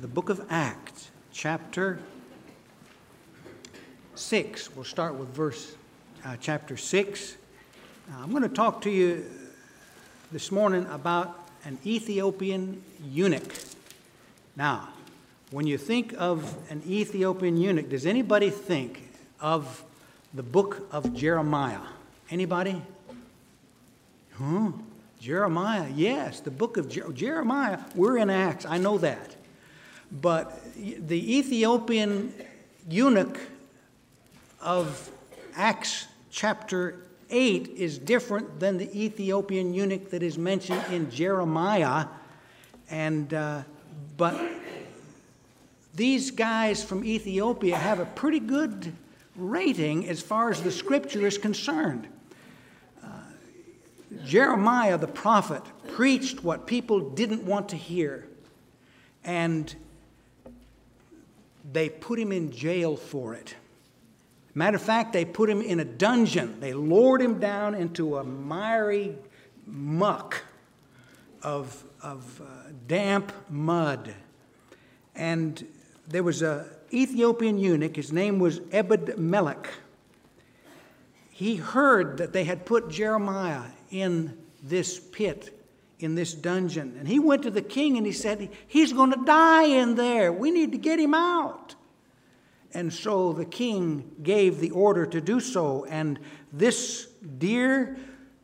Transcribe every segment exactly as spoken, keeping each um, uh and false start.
the book of Acts, chapter six. We'll start with verse uh, chapter six. Uh, I'm going to talk to you this morning about an Ethiopian eunuch. Now, when you think of an Ethiopian eunuch, does anybody think of the book of Jeremiah? Anybody? Huh? Jeremiah, yes, the book of Jer- Jeremiah. We're in Acts, I know that. But the Ethiopian eunuch of Acts chapter eight is different than the Ethiopian eunuch that is mentioned in Jeremiah. And uh, but these guys from Ethiopia have a pretty good rating as far as the scripture is concerned. Uh, Jeremiah the prophet preached what people didn't want to hear, and they put him in jail for it. Matter of fact, they put him in a dungeon. They lowered him down into a miry muck of, of uh, damp mud. And there was an Ethiopian eunuch. His name was Ebed-Melech. He heard that they had put Jeremiah in this pit, in this dungeon. And he went to the king and he said, he's going to die in there. We need to get him out. And so the king gave the order to do so. And this dear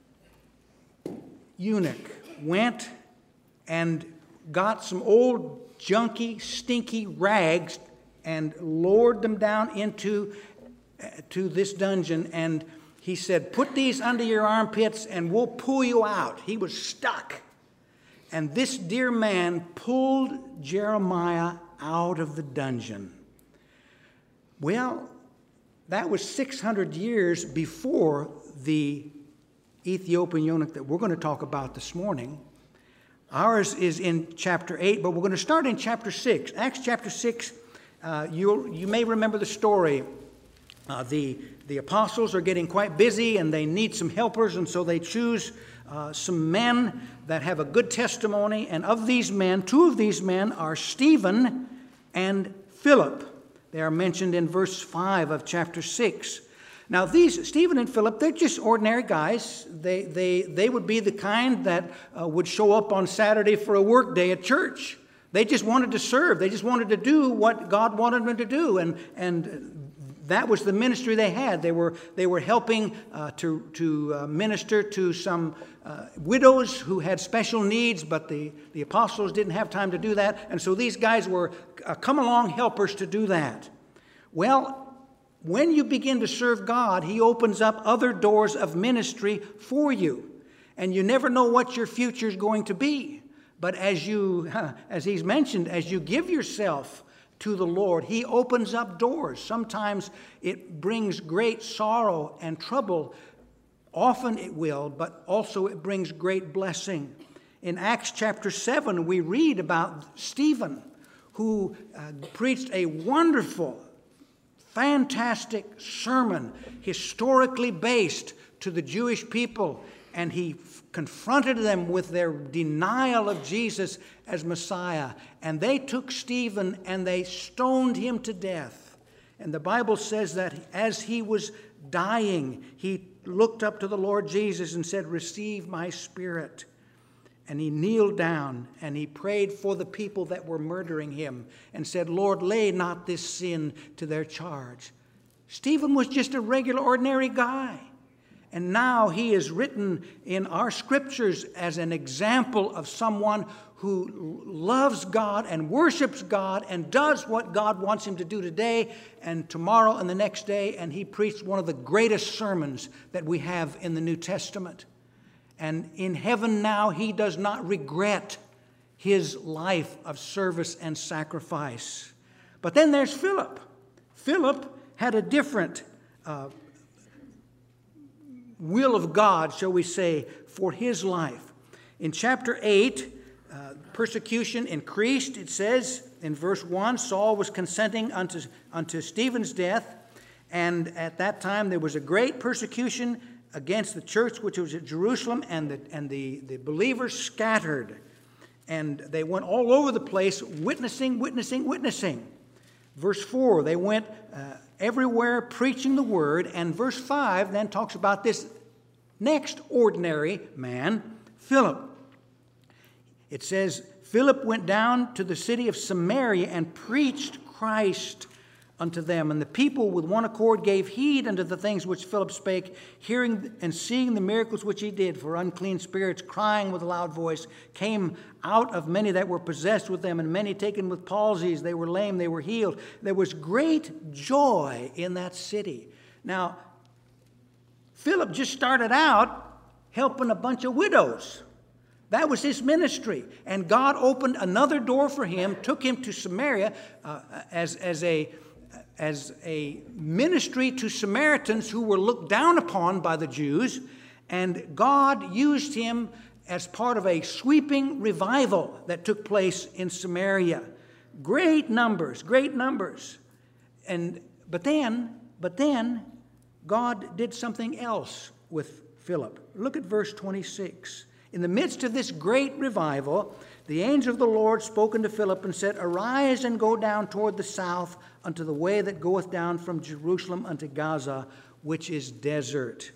eunuch went and got some old junky, stinky rags and lowered them down into uh, to this dungeon. And he said, put these under your armpits and we'll pull you out. He was stuck. And this dear man pulled Jeremiah out of the dungeon. Well, that was six hundred years before the Ethiopian eunuch that we're going to talk about this morning. Ours is in chapter eight, but we're going to start in chapter six. Acts chapter six, uh, you you may remember the story. Uh, the, the apostles are getting quite busy and they need some helpers, and so they choose uh, some men that have a good testimony. And of these men, two of these men are Stephen and Philip. They are mentioned in verse five of chapter six. Now, these, Stephen and Philip, they're just ordinary guys. They, they, they would be the kind that uh, would show up on Saturday for a work day at church. They just wanted to serve. They just wanted to do what God wanted them to do. And, and that was the ministry they had. They were, they were helping uh, to, to uh, minister to some uh, widows who had special needs, but the, the apostles didn't have time to do that. And so these guys were uh, come-along helpers to do that. Well, when you begin to serve God, He opens up other doors of ministry for you. And you never know what your future is going to be. But as you, as He's mentioned, as you give yourself to the Lord, He opens up doors. Sometimes it brings great sorrow and trouble. Often it will, but also it brings great blessing. In Acts chapter seven, we read about Stephen, who uh, preached a wonderful, fantastic sermon, historically based to the Jewish people, and he f- confronted them with their denial of Jesus as Messiah. And they took Stephen and they stoned him to death. And the Bible says that as he was dying, he looked up to the Lord Jesus and said, receive my spirit. And he kneeled down and he prayed for the people that were murdering him and said, Lord, lay not this sin to their charge. Stephen was just a regular, ordinary guy. And now he is written in our scriptures as an example of someone who loves God and worships God and does what God wants him to do today and tomorrow and the next day. And he preached one of the greatest sermons that we have in the New Testament. And in heaven now, he does not regret his life of service and sacrifice. But then there's Philip. Philip had a different uh, will of God, shall we say, for his life. In chapter eight, uh, persecution increased. It says in verse one, Saul was consenting unto, unto Stephen's death. And at that time there was a great persecution against the church which was at Jerusalem, and the, and the, the believers scattered. And they went all over the place witnessing, witnessing, witnessing. Verse four, they went uh, everywhere preaching the word. And verse five then talks about this next ordinary man, Philip. It says, Philip went down to the city of Samaria and preached Christ unto them. And the people with one accord gave heed unto the things which Philip spake, hearing and seeing the miracles which he did. For unclean spirits, crying with a loud voice, came out of many that were possessed with them, and many taken with palsies. They were lame, they were healed. There was great joy in that city. Now, Philip just started out helping a bunch of widows. That was his ministry. And God opened another door for him, took him to Samaria uh, as, as, a, as a ministry to Samaritans who were looked down upon by the Jews. And God used him as part of a sweeping revival that took place in Samaria. Great numbers, great numbers. And but then, but then God did something else with Philip. Look at verse twenty-six. In the midst of this great revival, the angel of the Lord spoke unto Philip and said, Arise and go down toward the south unto the way that goeth down from Jerusalem unto Gaza, which is desert.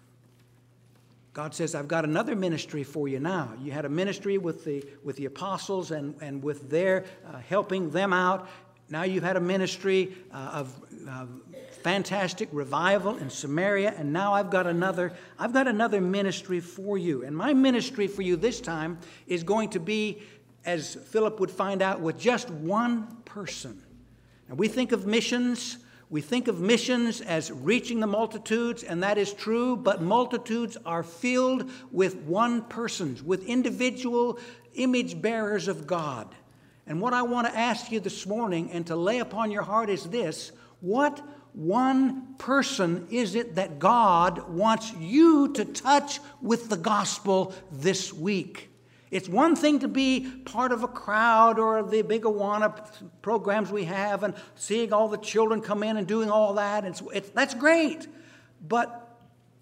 God says, I've got another ministry for you now. You had a ministry with the, with the apostles and, and with their uh, helping them out. Now you've had a ministry uh, of uh, fantastic revival in Samaria, and now I've got another, I've got another ministry for you. And my ministry for you this time is going to be, as Philip would find out, with just one person. And we think of missions, we think of missions as reaching the multitudes, and that is true, but multitudes are filled with one person, with individual image bearers of God. And what I want to ask you this morning and to lay upon your heart is this: what one person is it that God wants you to touch with the gospel this week? It's one thing to be part of a crowd or the big Awana programs we have and seeing all the children come in and doing all that. It's, it's, that's great. But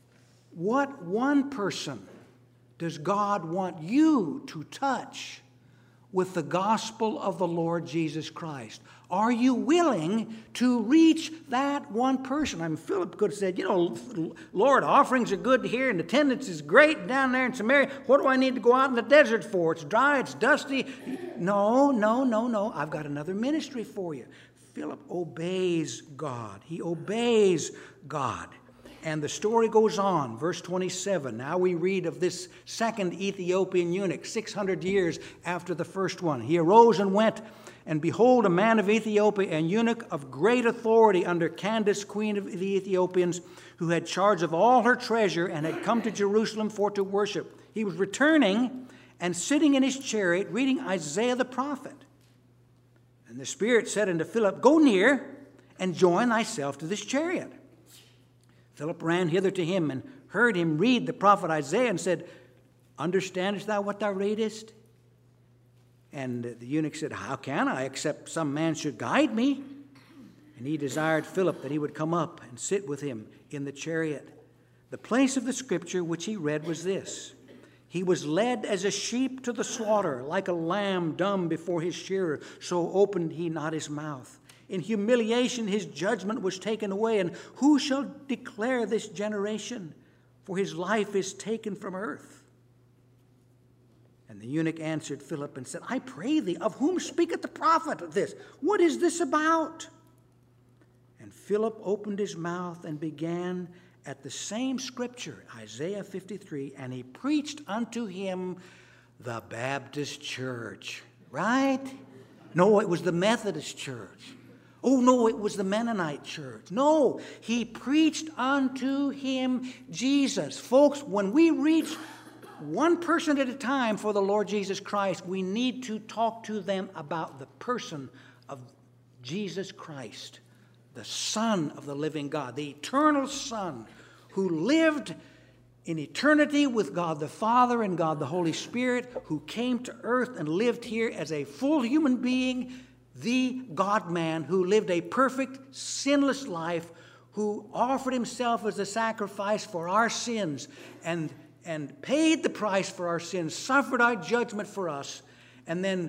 what one person does God want you to touch with the gospel of the Lord Jesus Christ? Are you willing to reach that one person? I mean, Philip could have said, you know, Lord, offerings are good here and attendance is great down there in Samaria. What do I need to go out in the desert for? It's dry, it's dusty. No, no, no, no. I've got another ministry for you. Philip obeys God. He obeys God. And the story goes on, verse twenty-seven. Now we read of this second Ethiopian eunuch, six hundred years after the first one. He arose and went, and behold, a man of Ethiopia, an eunuch of great authority under Candace, queen of the Ethiopians, who had charge of all her treasure and had come to Jerusalem for to worship. He was returning and sitting in his chariot, reading Isaiah the prophet. And the Spirit said unto Philip, Go near and join thyself to this chariot. Philip ran hither to him and heard him read the prophet Isaiah and said, Understandest thou what thou readest? And the eunuch said, How can I, except some man should guide me? And he desired Philip that he would come up and sit with him in the chariot. The place of the scripture which he read was this: He was led as a sheep to the slaughter, like a lamb dumb before his shearer, so opened he not his mouth. In humiliation his judgment was taken away, and who shall declare this generation? For his life is taken from earth. And the eunuch answered Philip and said, I pray thee, of whom speaketh the prophet of this? What is this about? And Philip opened his mouth and began at the same scripture, Isaiah fifty-three, and he preached unto him the Baptist church. Right? No, it was the Methodist church. Oh, no, it was the Mennonite church. No, he preached unto him Jesus. Folks, when we reach one person at a time for the Lord Jesus Christ, we need to talk to them about the person of Jesus Christ, the Son of the living God, the eternal Son who lived in eternity with God the Father and God the Holy Spirit, who came to earth and lived here as a full human being, the God-man who lived a perfect, sinless life, who offered himself as a sacrifice for our sins and, and paid the price for our sins, suffered our judgment for us, and then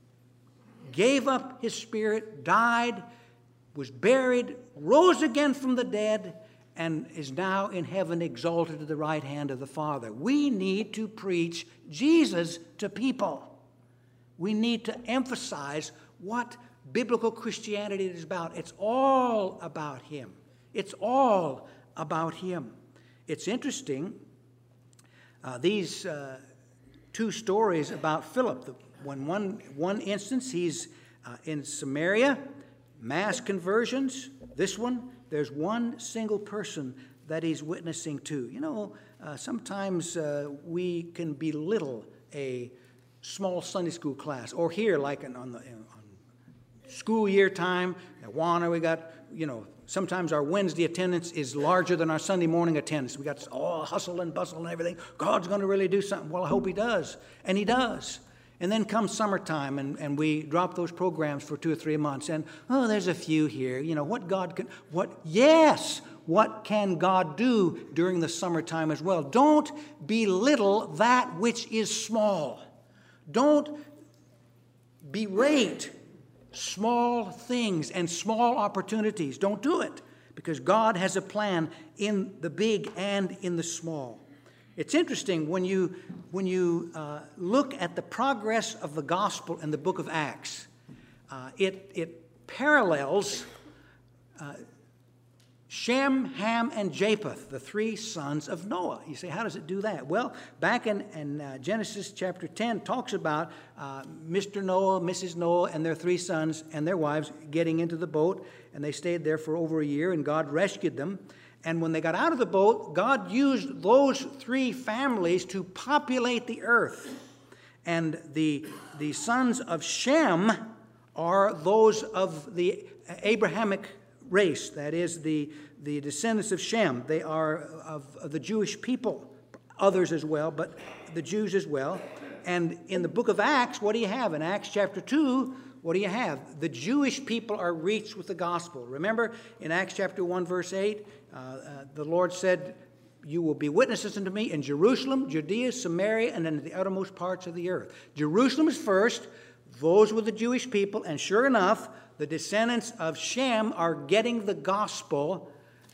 gave up his spirit, died, was buried, rose again from the dead, and is now in heaven exalted to the right hand of the Father. We need to preach Jesus to people. We need to emphasize what biblical Christianity is about. It's all about him. It's all about him. It's interesting, uh, these uh, two stories about Philip. The, when one, one instance, he's uh, in Samaria, mass conversions. This one, there's one single person that he's witnessing to. You know, uh, sometimes uh, we can belittle a small Sunday school class, or here, like in, on the on school year time, at Warner, we got, you know, sometimes our Wednesday attendance is larger than our Sunday morning attendance. We got all hustle and bustle and everything. God's going to really do something. Well, I hope he does. And he does. And then comes summertime, and, and we drop those programs for two or three months. And, oh, there's a few here. You know, what God can, what, yes, what can God do during the summertime as well? Don't belittle that which is small. Don't berate small things and small opportunities. Don't do it, because God has a plan in the big and in the small. It's interesting when you, when you uh, look at the progress of the gospel in the book of Acts. Uh, it, it parallels uh, Shem, Ham, and Japheth, the three sons of Noah. You say, how does it do that? Well, back in, in uh, Genesis chapter ten talks about uh, Mister Noah, Missus Noah, and their three sons and their wives getting into the boat, and they stayed there for over a year, and God rescued them. And when they got out of the boat, God used those three families to populate the earth. And the, the sons of Shem are those of the Abrahamic race, that is, the, the descendants of Shem. They are of, of the Jewish people, others as well, but the Jews as well. And in the book of Acts, what do you have? In Acts chapter two, what do you have? The Jewish people are reached with the gospel. Remember, in Acts chapter one, verse eight, uh, uh, the Lord said, you will be witnesses unto me in Jerusalem, Judea, Samaria, and in the uttermost parts of the earth. Jerusalem is first. Those were the Jewish people. And sure enough, the descendants of Shem are getting the gospel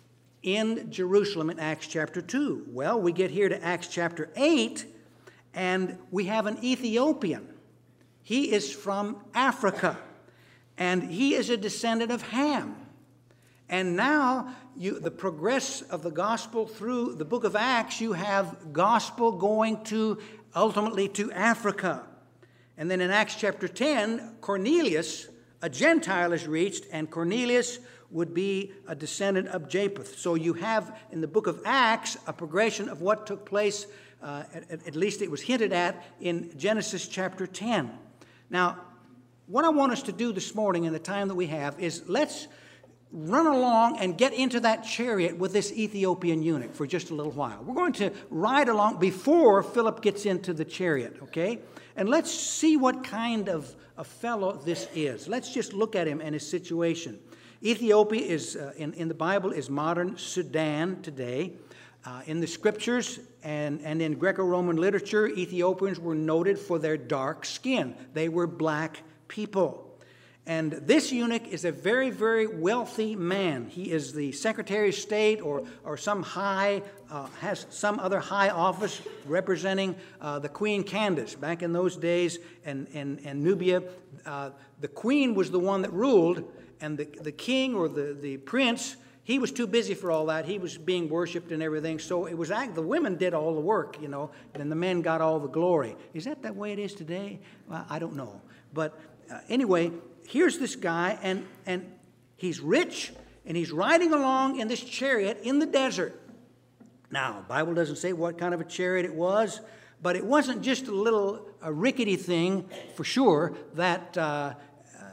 in Jerusalem in Acts chapter two. Well, we get here to Acts chapter eight, and we have an Ethiopian. He is from Africa, and he is a descendant of Ham. And now, you, the progress of the gospel through the book of Acts, you have gospel going to, ultimately, to Africa. And then in Acts chapter ten, Cornelius, a Gentile, is reached, and Cornelius would be a descendant of Japheth. So you have in the book of Acts a progression of what took place, uh, at, at least it was hinted at, in Genesis chapter ten. Now, what I want us to do this morning in the time that we have is let's run along and get into that chariot with this Ethiopian eunuch for just a little while. We're going to ride along before Philip gets into the chariot, okay? And let's see what kind of a fellow this is. Let's just look at him and his situation. Ethiopia is, uh, in, in the Bible, is modern Sudan today. Uh, in the scriptures and, and in Greco-Roman literature, Ethiopians were noted for their dark skin. They were black people. And this eunuch is a very, very wealthy man. He is the Secretary of State or, or some high, uh, has some other high office representing uh, the Queen Candace. Back in those days in, in, in Nubia, uh, the queen was the one that ruled, and the, the king or the, the prince, he was too busy for all that. He was being worshipped and everything. So it was the women did all the work, you know, and the men got all the glory. Is that that way it is today? Well, I don't know. But uh, anyway, here's this guy, and, and he's rich, and he's riding along in this chariot in the desert. Now, the Bible doesn't say what kind of a chariot it was, but it wasn't just a little a rickety thing, for sure, that uh, uh,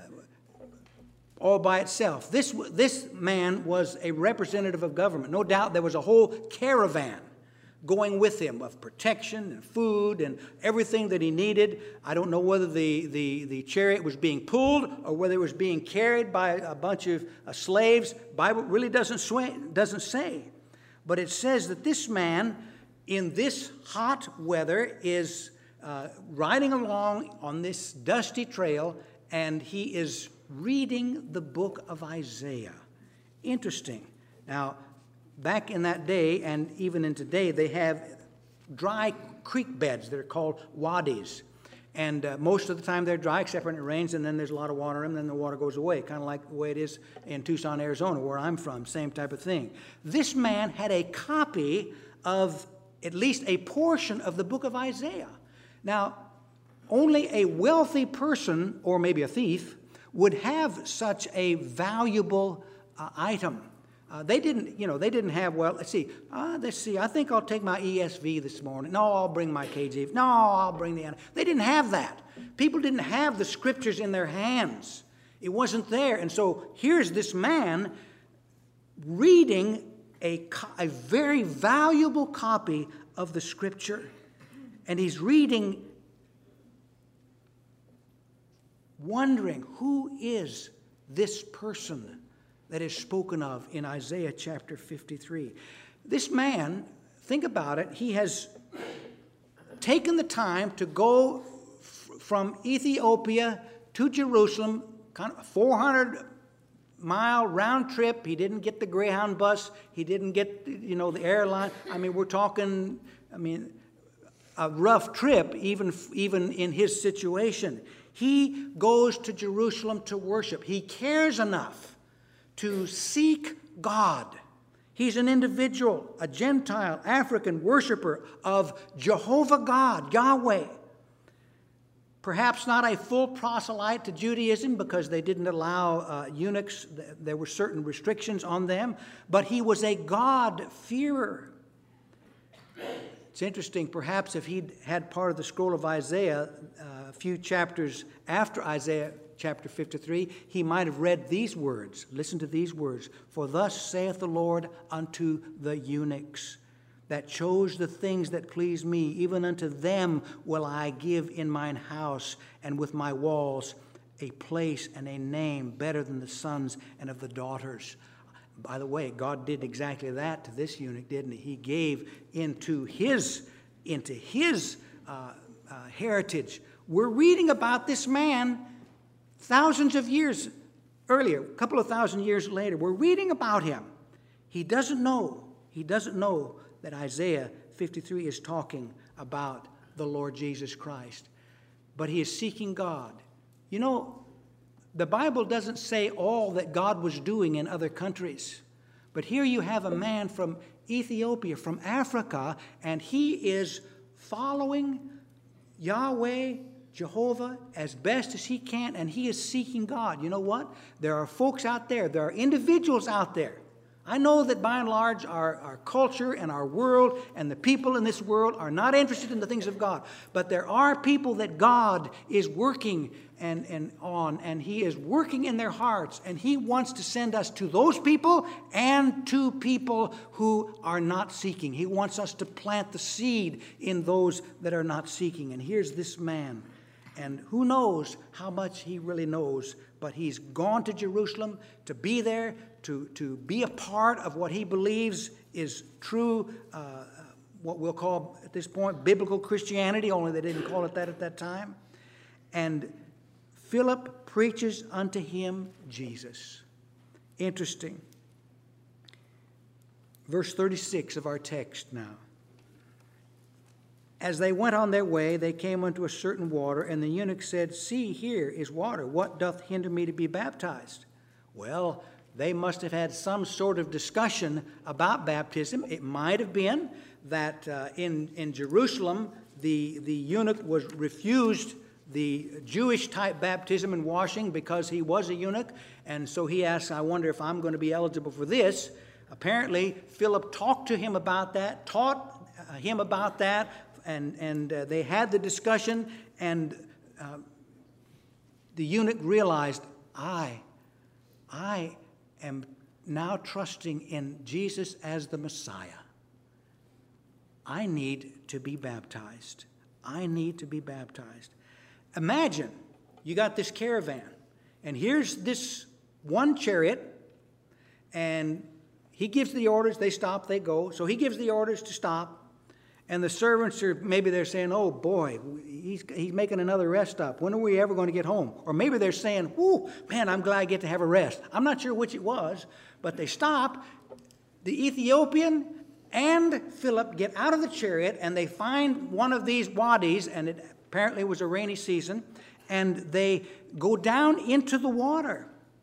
all by itself. This, this man was a representative of government. No doubt there was a whole caravan going with him of protection and food and everything that he needed. I don't know whether the, the, the chariot was being pulled or whether it was being carried by a bunch of uh, slaves. Bible really doesn't, sway, doesn't say. But it says that this man, in this hot weather, is uh, riding along on this dusty trail, and he is reading the book of Isaiah. Interesting. Now, back in that day, and even in today, they have dry creek beds that are called wadis. And uh, most of the time they're dry, except when it rains, and then there's a lot of water in them, and then the water goes away, kind of like the way it is in Tucson, Arizona, where I'm from, same type of thing. This man had a copy of at least a portion of the book of Isaiah. Now, only a wealthy person, or maybe a thief, would have such a valuable uh, item. Uh, they didn't, you know, they didn't have, well, let's see, uh, let's see, I think I'll take my E S V this morning. No, I'll bring my K J V. No, I'll bring the, they didn't have that. People didn't have the scriptures in their hands. It wasn't there. And so here's this man reading a, a very valuable copy of the scripture. And he's reading, wondering, who is this person that is spoken of in Isaiah chapter fifty-three. This man, think about it, he has taken the time to go f- from Ethiopia to Jerusalem, kind of a four hundred mile round trip. He didn't get the Greyhound bus. He didn't get, you know, the airline. I mean, we're talking, I mean, a rough trip, even, even in his situation. He goes to Jerusalem to worship. He cares enough to seek God. He's an individual, a Gentile, African worshiper of Jehovah God, Yahweh. Perhaps not a full proselyte to Judaism because they didn't allow uh, eunuchs. There were certain restrictions on them. But he was a God-fearer. It's interesting, perhaps if he'd had part of the scroll of Isaiah uh, a few chapters after Isaiah chapter fifty-three, he might have read these words. Listen to these words. For thus saith the Lord unto the eunuchs that chose the things that please me, even unto them will I give in mine house and with my walls a place and a name better than the sons and of the daughters. By the way, God did exactly that to this eunuch, didn't he? He gave into his, into his uh, uh, heritage. We're reading about this man thousands of years earlier, a couple of thousand years later. We're reading about him. He doesn't know. He doesn't know that Isaiah fifty-three is talking about the Lord Jesus Christ. But he is seeking God. You know, the Bible doesn't say all that God was doing in other countries. But here you have a man from Ethiopia, from Africa, and he is following Yahweh, Jehovah, as best as he can, and he is seeking God. You know what? There are folks out there, there are individuals out there. I know that by and large our, our culture and our world and the people in this world are not interested in the things of God. But there are people that God is working and, and on, and he is working in their hearts, and he wants to send us to those people and to people who are not seeking. He wants us to plant the seed in those that are not seeking. And here's this man. And who knows how much he really knows, but he's gone to Jerusalem to be there, to, to be a part of what he believes is true, uh, what we'll call at this point biblical Christianity, only they didn't call it that at that time. And Philip preaches unto him Jesus. Interesting. Verse thirty-six of our text now. As they went on their way, they came unto a certain water, and the eunuch said, See, here is water. What doth hinder me to be baptized? Well, they must have had some sort of discussion about baptism. It might have been that uh, in, in Jerusalem, the, the eunuch was refused the Jewish-type baptism and washing because he was a eunuch. And so he asked, I wonder if I'm going to be eligible for this. Apparently, Philip talked to him about that, taught uh, him about that, and, and uh, they had the discussion, and uh, the eunuch realized, I, I am now trusting in Jesus as the Messiah. I need to be baptized. I need to be baptized. Imagine you got this caravan, and here's this one chariot, and he gives the orders, they stop, they go. So he gives the orders to stop. And the servants are, maybe they're saying, oh boy, he's, he's making another rest stop. When are we ever going to get home? Or maybe they're saying, whoo, man, I'm glad I get to have a rest. I'm not sure which it was, but they stop. The Ethiopian and Philip get out of the chariot, and they find one of these wadis, and it apparently was a rainy season, and they go down into the water.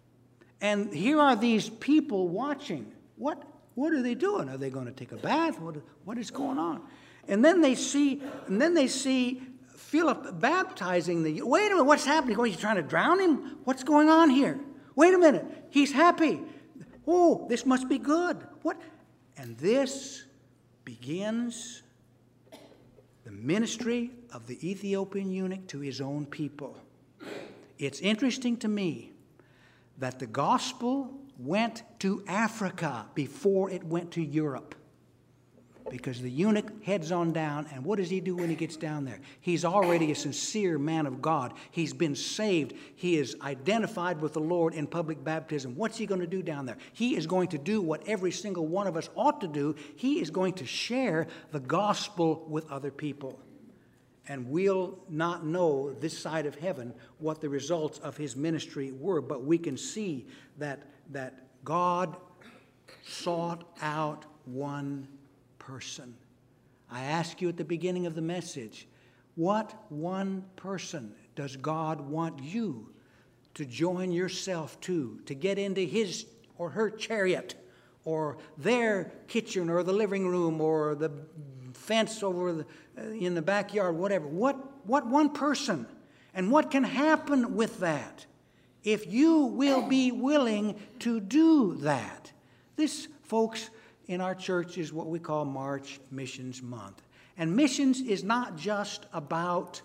And here are these people watching. What, what are they doing? Are they going to take a bath? What, what is going on? And then they see, and then they see Philip baptizing the. Wait a minute, what's happening? Are you trying to drown him? What's going on here? Wait a minute, he's happy. Oh, this must be good. What? And this begins the ministry of the Ethiopian eunuch to his own people. It's interesting to me that the gospel went to Africa before it went to Europe. Because the eunuch heads on down, and what does he do when he gets down there? He's already a sincere man of God. He's been saved. He is identified with the Lord in public baptism. What's he going to do down there? He is going to do what every single one of us ought to do. He is going to share the gospel with other people. And we'll not know this side of heaven what the results of his ministry were, but we can see that, that God sought out one person. I ask you at the beginning of the message, what one person does God want you to join yourself to, to get into his or her chariot, or their kitchen, or the living room, or the fence over the, uh, in the backyard, whatever. What, what one person? And what can happen with that if you will be willing to do that? This, folks, in our church is what we call March Missions Month. And missions is not just about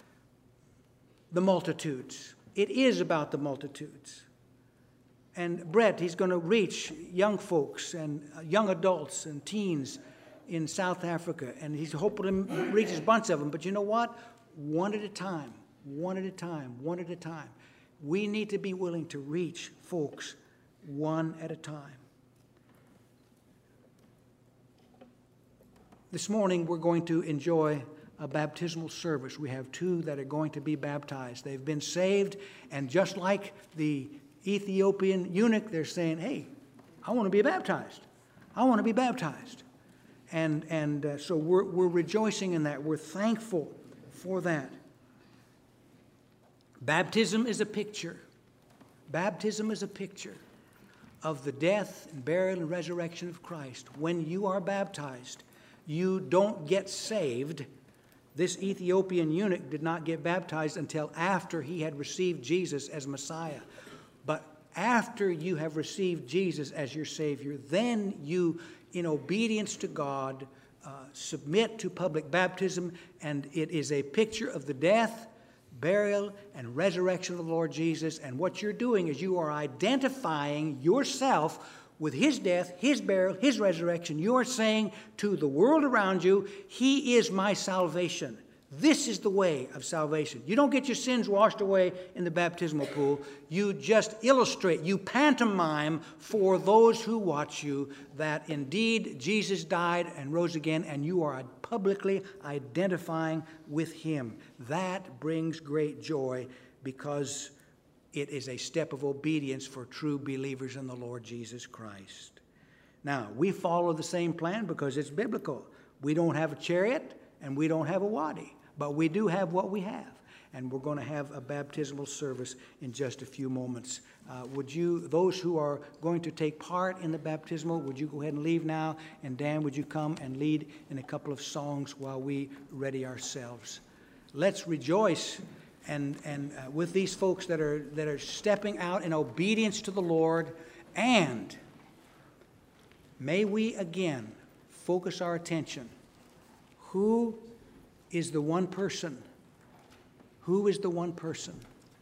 the multitudes. It is about the multitudes. And Brett, he's going to reach young folks and young adults and teens in South Africa. And he's hoping to reach a bunch of them. But you know what? One at a time, one at a time, one at a time. We need to be willing to reach folks one at a time. This morning, we're going to enjoy a baptismal service. We have two that are going to be baptized. They've been saved, and just like the Ethiopian eunuch, they're saying, hey, I want to be baptized. I want to be baptized. And, and uh, so we're, we're rejoicing in that. We're thankful for that. Baptism is a picture. Baptism is a picture of the death and burial and resurrection of Christ. When you are baptized, you don't get saved. This Ethiopian eunuch did not get baptized until after he had received Jesus as Messiah. But after you have received Jesus as your Savior, then you, in obedience to God, uh, submit to public baptism, and it is a picture of the death, burial, and resurrection of the Lord Jesus. And what you're doing is you are identifying yourself with his death, his burial, his resurrection. You are saying to the world around you, he is my salvation. This is the way of salvation. You don't get your sins washed away in the baptismal pool. You just illustrate, you pantomime for those who watch you that indeed Jesus died and rose again, and you are publicly identifying with him. That brings great joy because it is a step of obedience for true believers in the Lord Jesus Christ. Now, we follow the same plan because it's biblical. We don't have a chariot and we don't have a wadi, but we do have what we have. And we're going to have a baptismal service in just a few moments. Uh, would you, those who are going to take part in the baptismal, would you go ahead and leave now? And Dan, would you come and lead in a couple of songs while we ready ourselves? Let's rejoice and, and uh, with these folks that are, that are stepping out in obedience to the Lord. And may we again focus our attention. Who is the one person? Who is the one person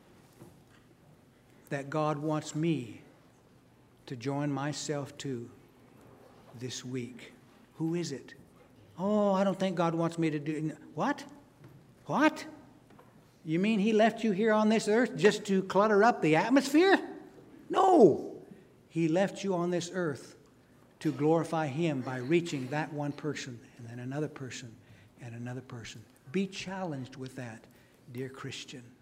that God wants me to join myself to this week? Who is it? Oh, I don't think God wants me to do... What? What? You mean he left you here on this earth just to clutter up the atmosphere? No. He left you on this earth to glorify him by reaching that one person and then another person and another person. Be challenged with that, dear Christian.